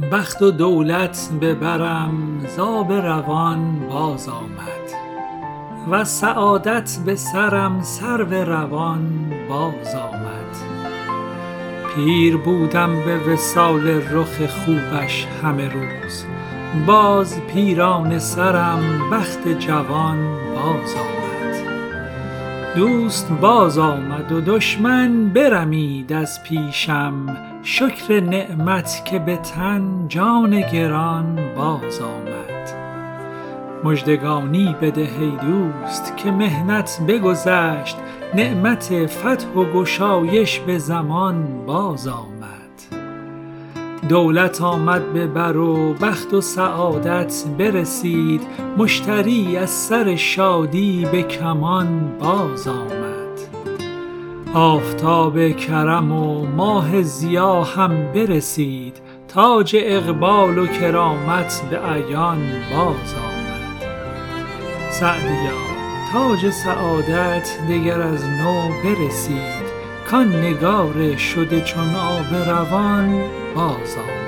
بخت و دولت ببرم ز آب روان باز آمد و سعادت به سرم سرو روان باز آمد. پیر بودم به وصال رخ خوبش همه روز، باز پیرانه سرم بخت جوان باز آمد. دوست باز آمد و دشمن برمید از پیشم، شکر نعمت که به تن جان گران باز آمد. مژدگانی بده ای دوست که محنت بگذشت، نعمت فتح و گشایش به زمان باز آمد. دولت آمد به بر و بخت و سعادت برسید، مشتری از سر شادی به کمان باز آمد. آفتاب کرم و ماه ضیا هم برسید، تاج اقبال و کرامت به عیان باز آمد. سعدیا تاج سعادت دگر از نو برسید، کان نگار شده چون آب روان باز آمد.